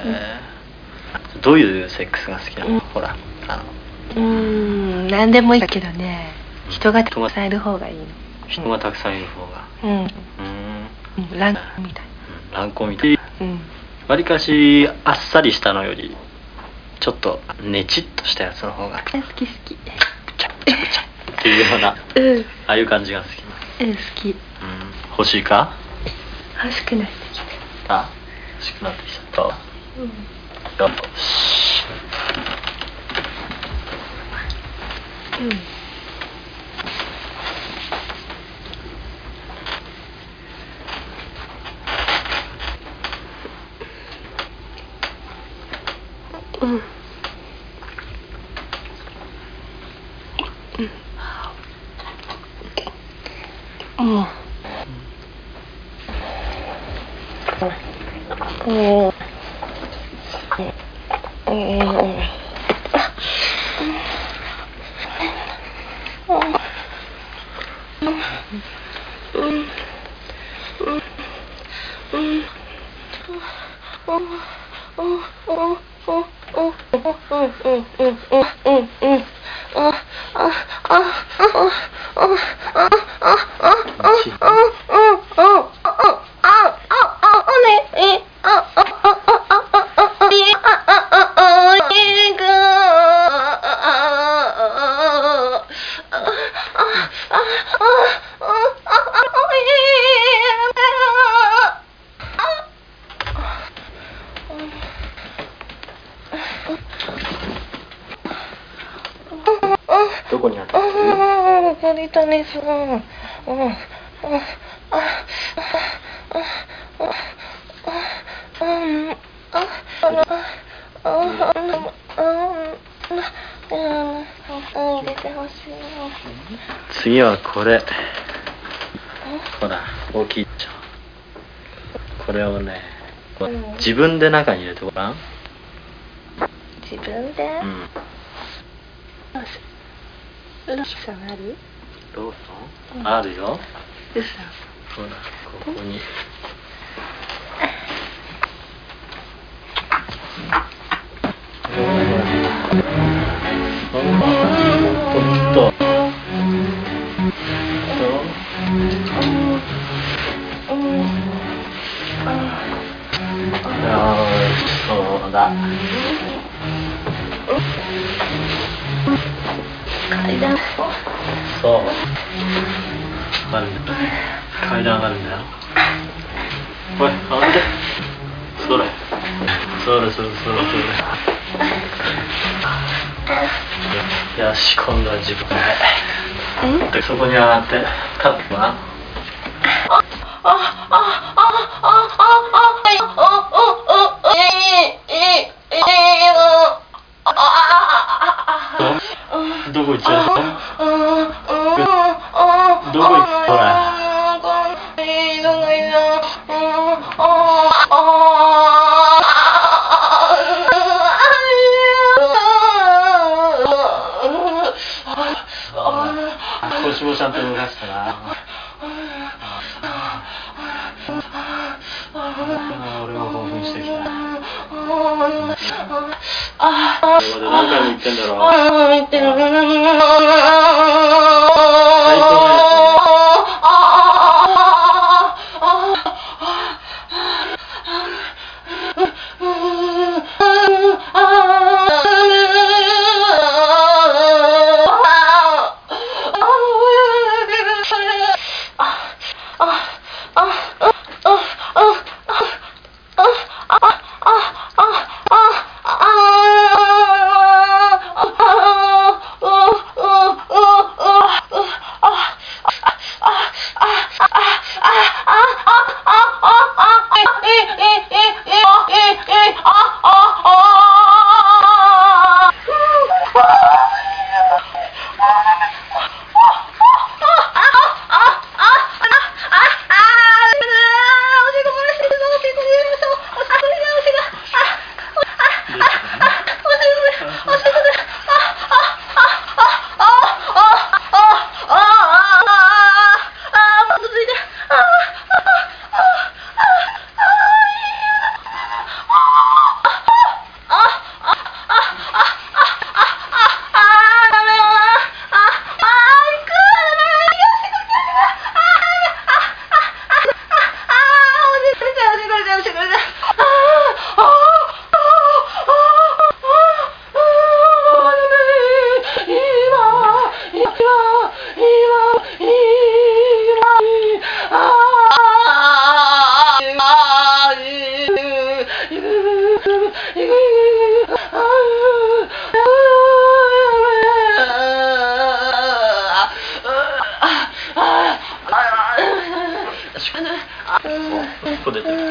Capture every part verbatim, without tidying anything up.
えー、どういうセックスが好きなの、うん、ほらあのうーん何でもいいけどね、うん、人がたくさんいる方がいいの。 人がたくさんいる方がうん、うん、乱行みたい、 うん、乱行みたい、うん、わりかしあっさりしたのよりちょっとねちっとしたやつの方が好き好きプチャプチャプチャっていうような、うん、ああいう感じが好き。 うん好き、うん、 欲しいか？ 欲しくなってきた。 あ、欲しくなってきた。うん、よし、うんうんうんうんどこにあった？ これだね、そう。 次はこれ。ほら、大きいでしょ。これをね、自分で中に入れてごらん。 自分で？うん。ローソンある？ ローソン、うん、あるよ。 嘘。 ほら、ここに。ほんと。そうだ。 階段。 そう。上がるんだよ。階段上がるんだよ。ほい、上がって。それ。それそれそれそれ。よし、今度は自分で。そこに上がって、立ってごらん。どこ行っちゃうの？どこ行っほら。腰もちゃんと動かしたな。俺も興奮してきた。あれまで何回も言ってんだろ。言ってる。最高のやつ。あここ出てる。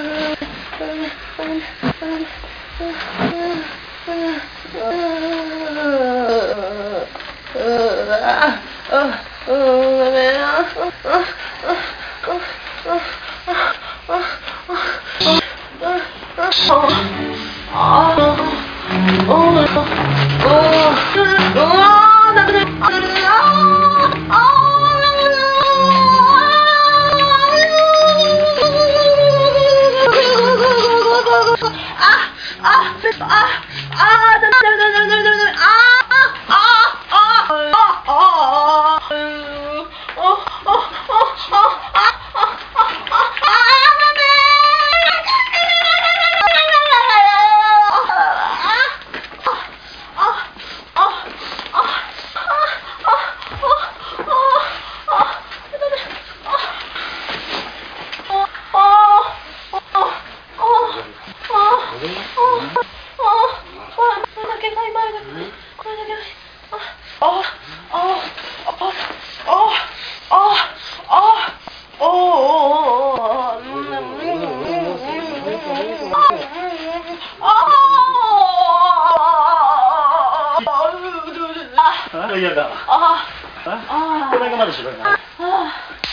嫌だ。ああ。これがまだ白いな。ああ。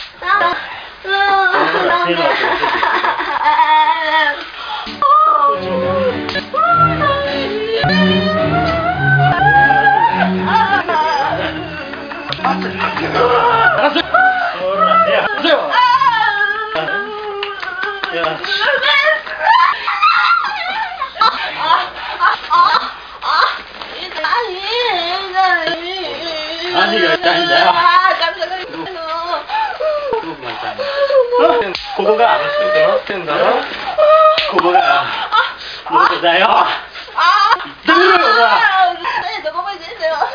何が痛いんだよ。ここがここがどこだよ。言ってみろよほら。どこも行ってんだよ。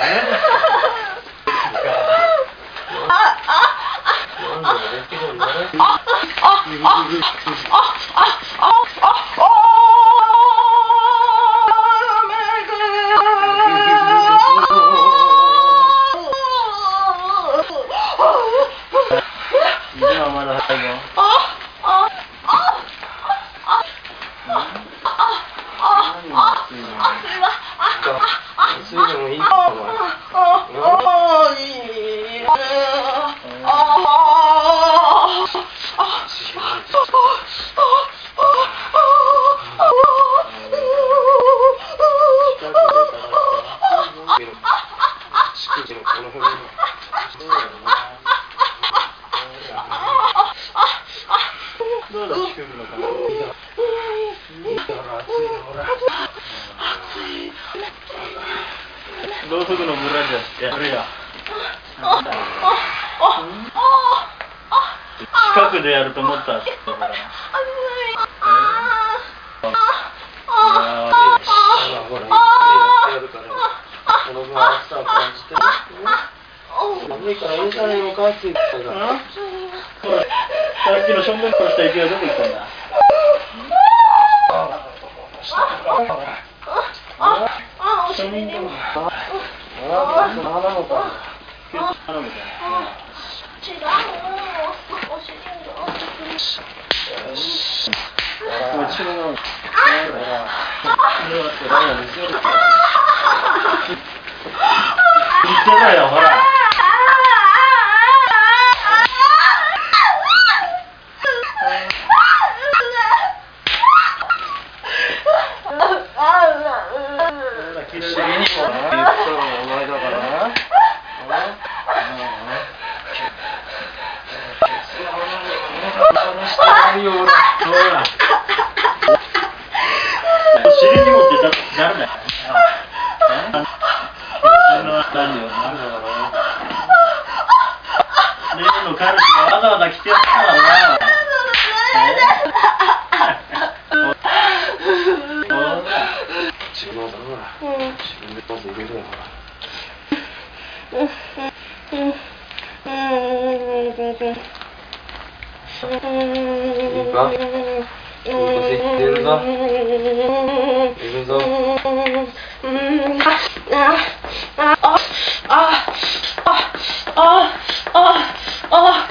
ろうそくの村じゃやるや。近くでやると思ったら。寒いからいいじゃねえのかって言ってたから。さっきのしょんぼりとした池はどこ行ったんだ。しょんぼり。言ってないよほら。尻に持って誰だよ。例の彼氏がわざわざ来てやったからな。自分だから自分でまず入れるのかな。いいか？ 出るぞ。出るぞ。 あああああああ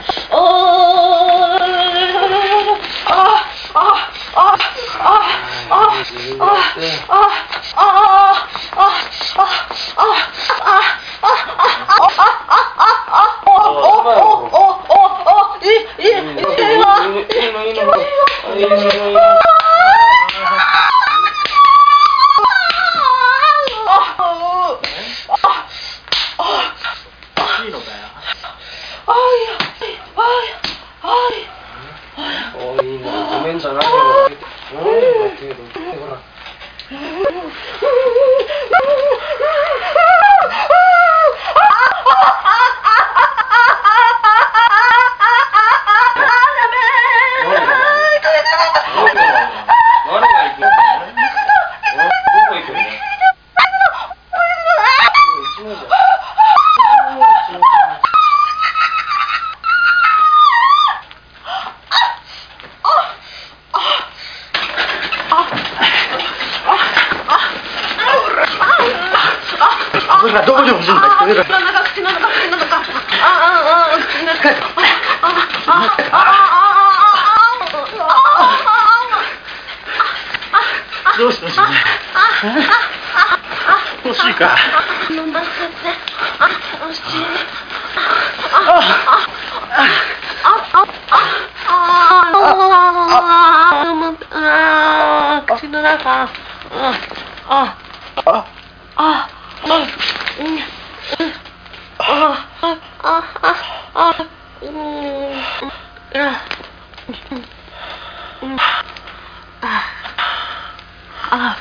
ごめんじゃないよ。どこに欲しいんだ。口の中、口の中、口の中。ああああ口の中。どうしたの？欲しいか。飲ませて。あ、欲しい。あああああ口の中。ああああ。あ、うん、あ、あ、あ、あ、うん、あ、うん、あ、あ、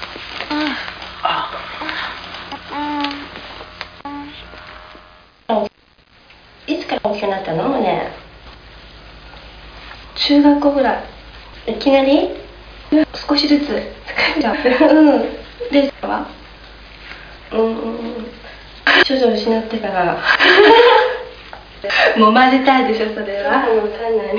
うん、いつから大きくなったのね。中学校ぐらい。いきなり少しずつ疲れちゃう。うん。ではうん、少女を失ってからもう混ぜたいでしょ、それは。もう足んない。